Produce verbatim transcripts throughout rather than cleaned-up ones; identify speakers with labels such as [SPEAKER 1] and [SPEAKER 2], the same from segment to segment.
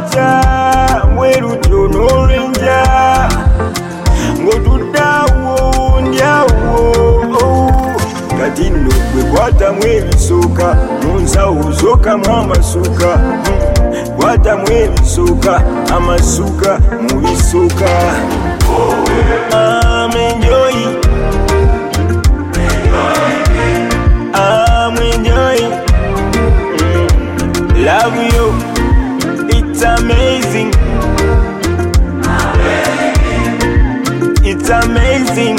[SPEAKER 1] wacha mweru jono renja ngotudawo ndyawo kati nno gwe kwatamu ebisooka munsawo zoka mu amasuka kwatamu ebisooka amasuka mu bisooka I'm enjoying I'm enjoying mm. Love you, it's amazing. It's amazing.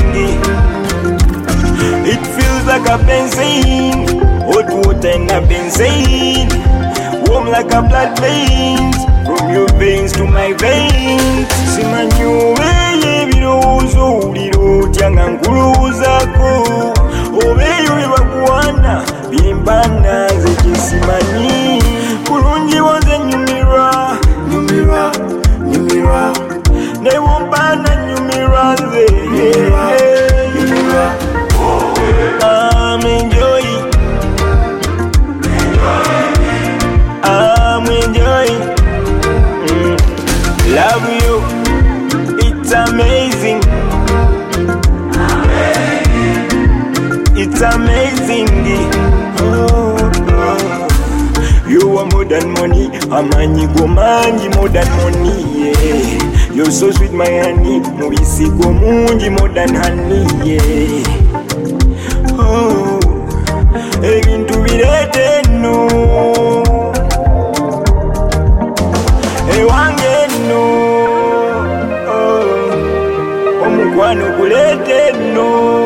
[SPEAKER 1] It feels like a benzene, hot water and a benzene, warm like a blood veins, from your veins to my veins. Simanyo weye birozo uliro tyanga nkuluzako, obeyo bibakuwana bimbana zekisimani. Kulungi wanze nyumira, nyumira, nyumira, newombana nyumira ze, nyumira, nyumira. I'm enjoying, I'm enjoying, mm. Love you, it's amazing, it's amazing. Oh, oh. You are more than money, amanyi go manji more than money, yeah. You're so sweet my honey, mubisi go munji more than honey, yeah. Oh, ebintu birete no, ewange no, oh, omukwano kulete no,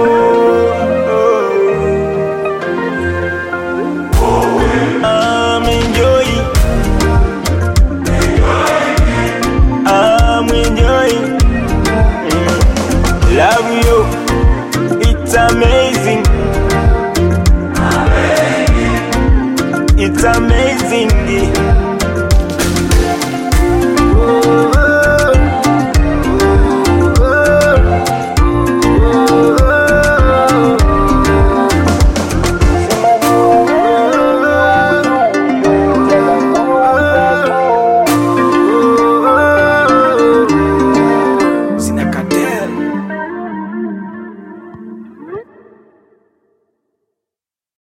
[SPEAKER 1] oh. I'm enjoying, I'm enjoying, mm. Love you, it's amazing. It's amazing.